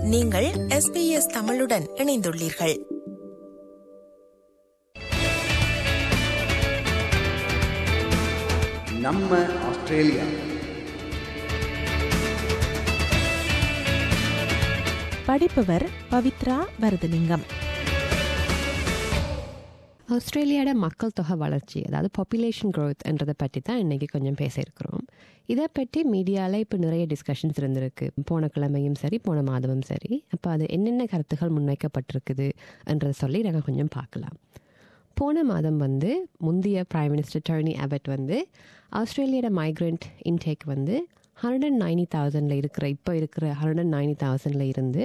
நீங்கள் SBS தமிழுடன் இணைந்துள்ளீர்கள். நம்ம ஆஸ்திரேலியா. படிப்பவர் பவித்ரா வரதலிங்கம். ஆஸ்திரேலியாவோட மக்கள் தொகை வளர்ச்சி, அதாவது பாப்புலேஷன் க்ரோத் என்றதை பற்றி தான் இன்றைக்கி கொஞ்சம் பேசியிருக்கிறோம். இதை பற்றி மீடியாவில் இப்போ நிறைய டிஸ்கஷன்ஸ் இருந்திருக்கு. போன கிழமையும் சரி, போன மாதமும் சரி. அப்போ அது என்னென்ன கருத்துக்கள் முன்வைக்கப்பட்டிருக்குது என்றதை சொல்லி நாங்கள் கொஞ்சம் பார்க்கலாம். போன மாதம் முந்தைய பிரைம் மினிஸ்டர் டோனி அபட் ஆஸ்திரேலியாவோட மைக்ரண்ட் இன்டேக் 190,000 இப்போ இருக்கிற 190,000 இருந்து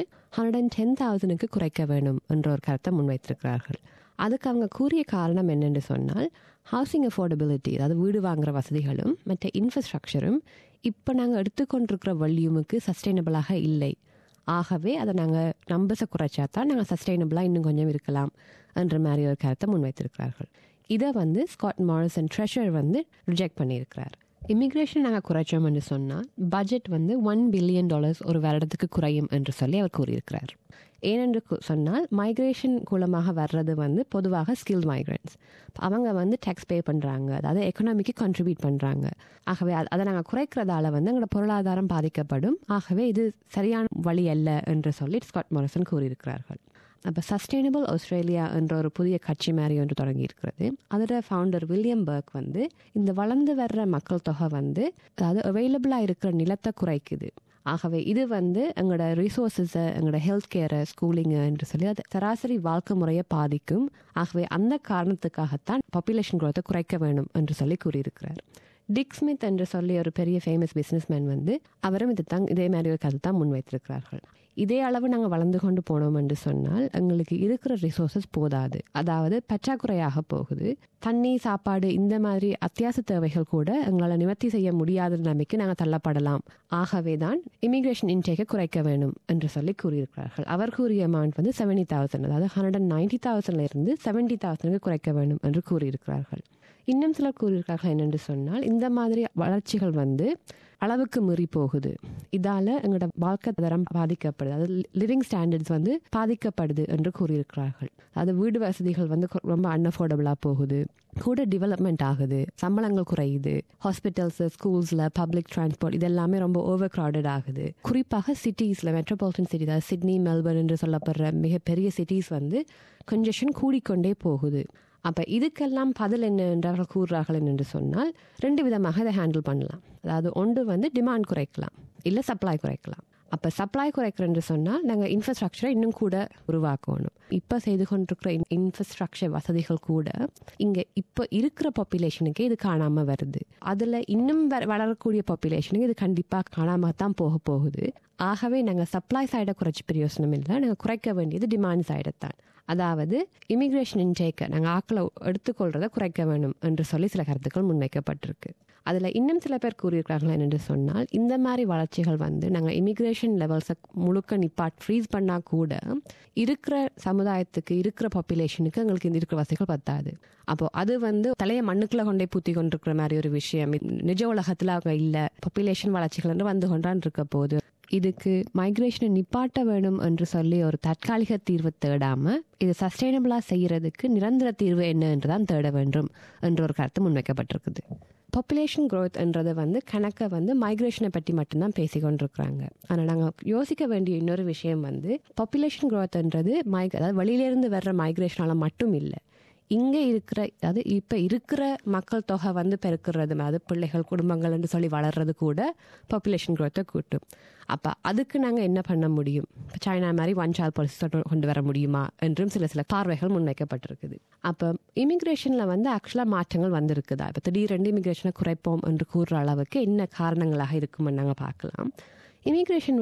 110,000 குறைக்க வேணும் என்ற ஒரு கருத்தை முன்வைத்திருக்கிறார்கள். அதுக்கு அவங்க கூறிய காரணம் என்னென்று சொன்னால், ஹவுசிங் அஃபோர்டபிலிட்டி, அதாவது வீடு வாங்குகிற வசதிகளும் மற்ற இன்ஃப்ராஸ்ட்ரக்சரும் இப்போ நாங்கள் எடுத்துக்கொண்டிருக்கிற வால்யூமுக்கு சஸ்டைனபிளாக இல்லை. ஆகவே அதை நாங்கள் நம்பர்ஸை குறைச்சா தான் நாங்கள் சஸ்டைனபிளாக இன்னும் கொஞ்சம் இருக்கலாம் என்ற மாதிரி ஒரு கருத்தை முன்வைத்திருக்கிறார்கள். இதை ஸ்காட் மாரிசன் ட்ரெஷரர் ரிஜெக்ட் பண்ணியிருக்கிறார். இமிக்ரேஷன் நாங்கள் குறைச்சோம் என்று சொன்னால் பட்ஜெட் $1 பில்லியன் ஒரு வருடத்துக்கு குறையும் என்று சொல்லி அவர் கூறியிருக்கிறார். ஏனென்று சொன்னால், மைக்ரேஷன் மூலமாக வர்றது பொதுவாக ஸ்கில்ட் மைக்ரண்ட்ஸ். அவங்க டேக்ஸ் பே பண்ணுறாங்க, அதாவது எக்கனாமிக்கு கான்ட்ரிபியூட் பண்ணுறாங்க. ஆகவே அதை நாங்கள் குறைக்கிறதால எங்களோட பொருளாதாரம் பாதிக்கப்படும். ஆகவே இது சரியான வழி அல்ல என்று சொல்லி ஸ்காட் மாரிசன் கூறியிருக்கிறார்கள். அப்போ சஸ்டைனபிள் ஆஸ்திரேலியா என்ற ஒரு புதிய கட்சி மாதிரி ஒன்று தொடங்கி இருக்கிறது. அதோட ஃபவுண்டர் வில்லியம் பர்க் இந்த வளர்ந்து வர்ற மக்கள் தொகை அதாவது அவைலபிளாக இருக்கிற நிலத்தை குறைக்குது. ஆகவே இது எங்களோட ரிசோர்ஸஸை, எங்களோட ஹெல்த் கேரை, ஸ்கூலிங்கு என்று சொல்லி அது சராசரி வாழ்க்கை முறையை பாதிக்கும். ஆகவே அந்த காரணத்துக்காகத்தான் பாப்புலேஷன் குரோத்தை குறைக்க வேணும் என்று சொல்லி கூறியிருக்கிறார். டிக் ஸ்மித் என்று சொல்லி ஒரு பெரிய ஃபேமஸ் பிஸ்னஸ்மேன் அவரும் இதே மாதிரி ஒரு கருத்தை தான் முன்வைத்திருக்கிறார்கள். இதே அளவு நாங்கள் வளர்ந்து கொண்டு போனோம் என்று சொன்னால் எங்களுக்கு இருக்கிற ரிசோர்ஸஸ் போதாது, அதாவது பற்றாக்குறையாக போகுது. தண்ணி, சாப்பாடு, இந்த மாதிரி அத்தியாவசிய தேவைகள் கூட எங்களால் நிவர்த்தி செய்ய முடியாத நிலைமைக்கு நாங்கள் தள்ளப்படலாம். ஆகவே தான் இமிக்ரேஷன் இன்டேக்கை குறைக்க வேணும் என்று சொல்லி கூறியிருக்கிறார்கள். அவர் கூறிய அமௌண்ட் 70,000, அதாவது 190,000 இருந்து 70,000 குறைக்க வேணும் என்று கூறியிருக்கிறார்கள். இன்னும் சிலர் கூறியிருக்கார்கள் என்னென்று சொன்னால், இந்த மாதிரி வளர்ச்சிகள் அளவுக்கு மீறி போகுது, இதால் எங்களோட வாழ்க்கை தரம் பாதிக்கப்படுது, அதாவது லிவிங் ஸ்டாண்டர்ட்ஸ் பாதிக்கப்படுது என்று கூறியிருக்கிறார்கள். அது வீடு வசதிகள் ரொம்ப அன்அஃபோர்டபுளாக போகுது, கூட டெவலப்மெண்ட் ஆகுது, சம்பளங்கள் குறையுது, ஹாஸ்பிட்டல்ஸ், ஸ்கூல்ஸில் பப்ளிக் டிரான்ஸ்போர்ட் இதெல்லாமே ரொம்ப ஓவர் க்ரௌடட் ஆகுது. குறிப்பாக சிட்டிஸில், மெட்ரோபாலிட்டன் சிட்டி, அதாவது சிட்னி, மெல்பர்ன் என்று சொல்லப்படுற மிகப்பெரிய சிட்டிஸ் கன்ஜெஷன் கூடிக்கொண்டே போகுது. அப்போ இதுக்கெல்லாம் பதில் என்ன என்றார்கள் கூறுறார்கள் என்று சொன்னால், 2 விதமாக இதை ஹேண்டில் பண்ணலாம். அதாவது ஒன்று டிமாண்ட் குறைக்கலாம், இல்லை சப்ளை குறைக்கலாம். அப்போ சப்ளை குறைக்கிறோம் என்று சொன்னால் நாங்கள் இன்ஃப்ராஸ்ட்ரக்சரை இன்னும் கூட உருவாக்கணும். இப்போ செய்து கொண்டிருக்கிற இன்ஃப்ராஸ்ட்ரக்சர் வசதிகள் கூட இங்கே இப்போ இருக்கிற பாப்புலேஷனுக்கு இது காணாமல் வருது. அதில் இன்னும் வளரக்கூடிய பாப்புலேஷனுக்கு இது கண்டிப்பாக காணாமல் தான் போகுது. ஆகவே நாங்கள் சப்ளை சைடை குறைச்சி பிரயோசனம் இல்லை, நாங்கள் குறைக்க வேண்டியது டிமாண்ட் சைடைத்தான். அதாவது இமிக்ரேஷன் இன்டேக்கை நாங்கள் ஆக்களை எடுத்துக்கொள்றதை குறைக்க வேணும் என்று சொல்லி சில கருத்துக்கள் முன்வைக்கப்பட்டிருக்கு. அதில் இன்னும் சில பேர் கூறியிருக்கிறார்கள் என்று சொன்னால், இந்த மாதிரி வளர்ச்சிகள் நாங்கள் இமிக்ரேஷன் லெவல்ஸை முழுக்க ஃப்ரீஸ் பண்ணால் கூட இருக்கிற சமுதாயத்துக்கு, இருக்கிற பாப்புலேஷனுக்கு எங்களுக்கு இந்த இருக்கிற வசதிகள் பத்தாது. அப்போது அது தலையை மண்ணுக்குள்ளே கொண்டே பூத்தி கொண்டிருக்கிற மாதிரி ஒரு விஷயம். நிஜ உலகத்தில் அவங்க இல்லை, பாப்புலேஷன் வளர்ச்சிகள் என்று கொண்டான் இருக்க போது இதுக்கு மைக்ரேஷனை நிப்பாட்ட வேணும் என்று சொல்லி ஒரு தற்காலிக தீர்வு தேடாமல் இது சஸ்டைனபிளாக செய்கிறதுக்கு நிரந்தர தீர்வு என்ன என்று தான் தேட வேண்டும் என்ற ஒரு கருத்து முன்வைக்கப்பட்டிருக்குது. பாப்புலேஷன் க்ரோத் என்றது கணக்கை மைக்ரேஷனை பற்றி மட்டும்தான் பேசி கொண்டிருக்கிறாங்க. ஆனால் நாங்கள் யோசிக்க வேண்டிய இன்னொரு விஷயம் பாப்புலேஷன் க்ரோத் என்றது அதாவது வெளியிலேருந்து வர்ற மைக்ரேஷனால் மட்டும் இல்லை, இங்கே இருக்கிற, அதாவது இப்போ இருக்கிற மக்கள் தொகை பெருக்கிறது, அதாவது பிள்ளைகள், குடும்பங்கள் என்று சொல்லி வளர்றது கூட பாப்புலேஷன் க்ரோத்தை கூட்டும். அப்போ அதுக்கு நாங்கள் என்ன பண்ண முடியும்? இப்போ சைனா மாதிரி 1 child policy கொண்டு வர முடியுமா என்றும் சில பார்வைகள் முன்வைக்கப்பட்டிருக்குது. அப்போ இமிக்ரேஷனில் ஆக்சுவலாக மாற்றங்கள் வந்திருக்குதா? இப்போ திடீரென்று இமிக்ரேஷனை குறைப்போம் என்று கூறுற அளவுக்கு என்ன காரணங்களாக இருக்குமென்னு நாங்கள் பார்க்கலாம். இமிக்ரேஷன்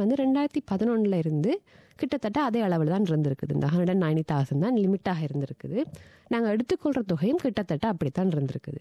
2011 இருந்து கிட்டத்தட்ட அதே அளவில் தான் இருந்திருக்குது. இந்த 190,000 தான் லிமிட்டாக இருந்திருக்குது. நாங்கள் எடுத்துக்கொள்கிற தொகையும் கிட்டத்தட்ட அப்படித்தான் இருந்திருக்குது.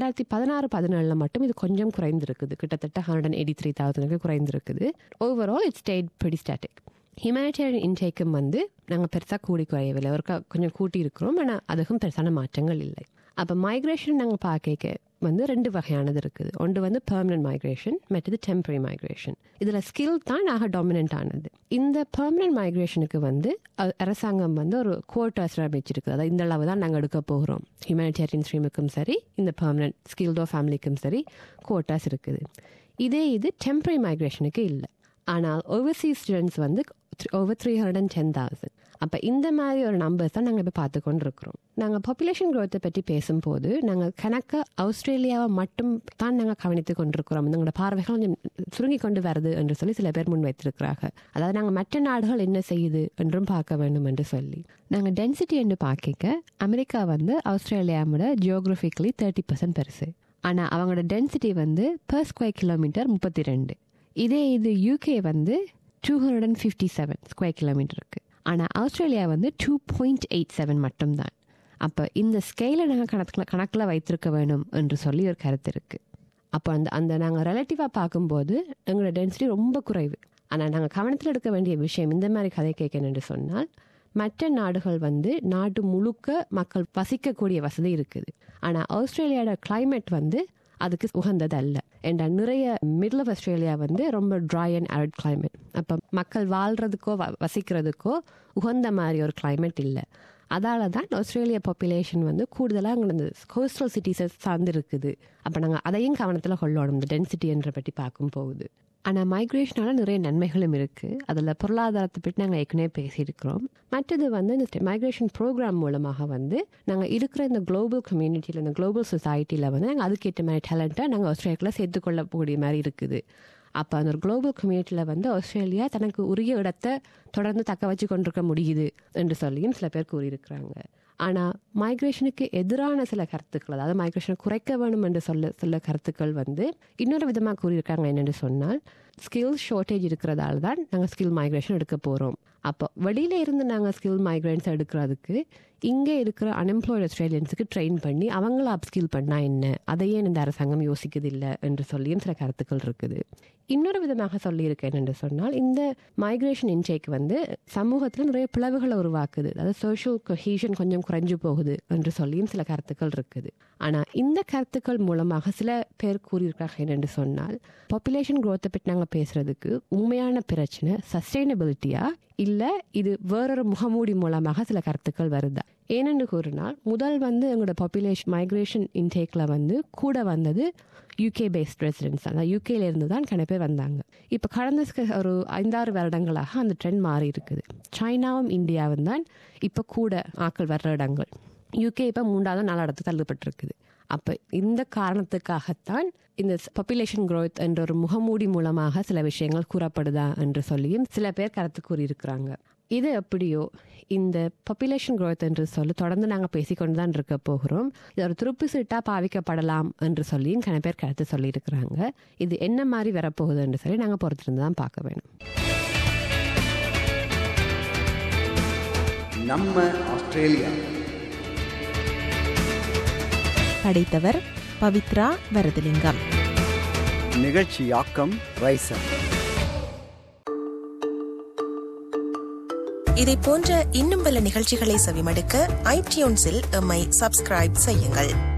2016-17 மட்டும் இது கொஞ்சம் குறைந்திருக்குது, கிட்டத்தட்ட 183,000 குறைந்திருக்குது. Overall it stayed pretty static. Humanitarian இன்டேக்கும் நாங்கள் பெருசாக கூடி குறையவில்லை, ஒரு கொஞ்சம் கூட்டி இருக்கிறோம். ஆனால் அதுக்கும் பெருசான மாற்றங்கள் இல்லை. அப்போ மைக்ரேஷன் நாங்கள் பார்க்க வந்து 2 வகையானது இருக்குது. ஒன்று வந்து பெர்மனன்ட் மைக்ரேஷன், மற்றது டெம்பரரி மைக்ரேஷன். இதில் ஸ்கில் தான் ஆக டாமினன்ட் ஆனது. இந்த பெர்மனன்ட் மைக்ரேஷனுக்கு வந்து அரசாங்கம் வந்து ஒரு குவார்ட்டர்ஸ் அமைச்சிருக்கு. அதாவது இந்த அளவு தான் நாங்கள் எடுக்க போகிறோம். ஹியூமனிடேரியன் ஸ்ட்ரீமுக்கும் சரி, இந்த பெர்மனன்ட் ஸ்கில்டோ ஃபேமிலிக்கும் சரி குவார்ட்டர்ஸ் இருக்குது. இது டெம்பரரி மைக்ரேஷனுக்கு இல்லை. ஆனால் ஓவர்சீஸ் ஸ்டூடெண்ட்ஸ் வந்து ஓவர் 310,000. அப்போ இந்த மாதிரி ஒரு நம்பர்ஸ் தான் நாங்கள் இப்போ பார்த்து கொண்டு இருக்கிறோம். நாங்கள் பாப்புலேஷன் க்ரோத்தை பற்றி பேசும்போது நாங்கள் கணக்காக ஆஸ்திரேலியாவை மட்டும் தான் நாங்கள் கவனித்து கொண்டிருக்கிறோம். எங்களோட பார்வைகள் கொஞ்சம் சுருங்கி கொண்டு வருது என்று சொல்லி சில பேர் முன் வைத்திருக்கிறாங்க. அதாவது நாங்கள் மற்ற நாடுகள் என்ன செய்யுது என்றும் பார்க்க வேண்டும் என்று சொல்லி நாங்கள் டென்சிட்டி என்று பார்க்க அமெரிக்கா வந்து ஆஸ்திரேலியாவோட ஜியோகிராஃபிக்கலி 30% பெருசு. ஆனால் அவங்களோட டென்சிட்டி வந்து பெர் ஸ்கொயர் கிலோமீட்டர் 32. இது யூகே வந்து 257 ஸ்கொயர் கிலோமீட்டர் இருக்குது. ஆனால் ஆஸ்திரேலியா வந்து 2.87 மட்டும்தான். அப்போ இந்த ஸ்கேலை நாங்கள் கணக்கில் வைத்திருக்க வேணும் என்று சொல்லி ஒரு கருத்து இருக்குது. அப்போ அந்த நாங்கள் ரிலேட்டிவாக பார்க்கும்போது எங்களோட டென்சிட்டி ரொம்ப குறைவு. ஆனால் நாங்கள் கவனத்தில் எடுக்க வேண்டிய விஷயம் இந்த மாதிரி கதை கேட்கணும் என்று சொன்னால், மற்ற நாடுகள் வந்து நாடு முழுக்க மக்கள் வசிக்கக்கூடிய வசதி இருக்குது. ஆனால் ஆஸ்திரேலியாவோட கிளைமேட் வந்து அதுக்கு உகந்தது அல்ல. ஏன்னா நிறைய மிடில் ஆஃப் ஆஸ்திரேலியா வந்து ரொம்ப ட்ரை அண்ட் ஆரிட் கிளைமேட். அப்போ மக்கள் வாழ்கிறதுக்கோ வசிக்கிறதுக்கோ உகந்த மாதிரி ஒரு கிளைமேட் இல்லை. அதால தான் ஆஸ்திரேலியா பாப்புலேஷன் வந்து கூடுதலாக அங்கே இந்த கோஸ்டல் சிட்டிஸை சார்ந்து இருக்குது. அப்போ நாங்கள் அதையும் கவனத்தில் கொள்ளணும் இந்த டென்சிட்டி என்ற பற்றி பார்க்கும் போகுது. ஆனால் மைக்ரேஷனால் நிறைய நன்மைகளும் இருக்குது. அதில் பொருளாதாரத்தை பற்றி நாங்கள் ஏற்கனவே பேசியிருக்கிறோம். மற்றது வந்து இந்த மைக்ரேஷன் ப்ரோக்ராம் மூலமாக வந்து நாங்கள் இருக்கிற இந்த குளோபல் கம்யூனிட்டியில், இந்த குளோபல் சொசைட்டியில் வந்து நாங்கள் அதுக்கேற்ற மாதிரி டேலண்ட்டை நாங்கள் ஆஸ்திரேலியாவில் சேர்த்துக்கொள்ளக்கூடிய மாதிரி இருக்குது. அப்போ அந்த ஒரு குளோபல் கம்யூனிட்டியில் வந்து ஆஸ்திரேலியா தனக்கு உரிய இடத்தை தொடர்ந்து தக்க வச்சு கொண்டிருக்க முடியுது என்று சொல்லியும் சில பேர் கூறியிருக்கிறாங்க. ஆனால் மைக்ரேஷனுக்கு எதிரான சில கருத்துக்கள், அதாவது மைக்ரேஷனை குறைக்க வேணும் என்று சில கருத்துக்கள் வந்து இன்னொரு விதமாக கூறியிருக்காங்க. என்னென்னு சொன்னால், ஸ்கில் ஷார்ட்டேஜ் இருக்கிறதால தான் நாங்கள் ஸ்கில் மைக்ரேஷன் எடுக்க போகிறோம். அப்போ வெளியில இருந்து நாங்கள் ஸ்கில் மைக்ரேன்ஸ் எடுக்கிறதுக்கு இங்கே இருக்கிற அன்எம்ப்ளாய்டு ஆஸ்திரேலியன்ஸுக்கு ட்ரெயின் பண்ணி அவங்கள அப்ஸ்கில் பண்ணால் என்ன, அதையே இந்த அரசாங்கம் யோசிக்கதில்லை என்று சொல்லியும் சில கருத்துக்கள் இருக்குது. இன்னொரு விதமாக சொல்லியிருக்கேன் என்று சொன்னால், இந்த மைக்ரேஷன் இன்டேக் வந்து சமூகத்தில் நிறைய பிளவுகளை உருவாக்குது. அதாவது சோஷியல் கொஹீஷன் கொஞ்சம் குறைஞ்சு போகுது என்று சொல்லியும் சில கருத்துக்கள் இருக்குது. ஆனால் இந்த கருத்துக்கள் மூலமாக சில பேர் கூறியிருக்காங்க என்னென்று சொன்னால், பாப்புலேஷன் க்ரோத்தை பற்றி நாங்கள் பேசுறதுக்கு உண்மையான பிரச்சனை சஸ்டைனபிலிட்டியா இல்லை இது வேறொரு முகமூடி மூலமாக சில கருத்துக்கள் வருதா? ஏனென்று கூறினால், முதல் வந்து எங்களோட பாப்புலேஷன் மைக்ரேஷன் இன்டேக்ல வந்து கூட வந்தது யூகே பேஸ்ட் ரெசிடென்ட்ஸ். அதாவது யூகேல இருந்து தான் கணக்கு பேர் வந்தாங்க. இப்போ கடந்த ஒரு 5-6 வருடங்களாக அந்த ட்ரெண்ட் மாறி இருக்குது. சைனாவும் இந்தியாவும் தான் இப்போ கூட ஆக்கள் வர்ற இடங்கள். யூகே இப்போ 3வது 4வது இடத்துக்கு தள்ளப்பட்டிருக்குது. அப்போ இந்த காரணத்துக்காகத்தான் இந்த பாப்புலேஷன் க்ரோத் என்ற ஒரு முகமூடி மூலமாக சில விஷயங்கள் கூறப்படுதா என்று சொல்லியும் சில பேர் கருத்து கூறியிருக்கிறாங்க. இது எப்படியோ இந்த பாப்புலேஷன் க்ரோத் என்று சொல்லி தொடர்ந்து நாங்கள் பேசிக்கொண்டு தான் இருக்க போகிறோம். இது ஒரு துருப்பு சீட்டாக பாவிக்கப்படலாம் என்று சொல்லியும் கன பேர் கருத்து சொல்லியிருக்கிறாங்க. இது என்ன மாதிரி வரப்போகுது என்று சொல்லி நாங்கள் பொறுத்திருந்து தான் பார்க்க வேணும். நம்ம ஆஸ்திரேலியா. படைத்தவர் பவித்ரா வரதலிங்கம். நிகழ்ச்சியாக்கம் ரைசன். இதை போன்ற இன்னும் பல நிகழ்ச்சிகளை செவிமடுக்க iTunes-இல் எம்மை சப்ஸ்கிரைப் செய்யுங்கள்.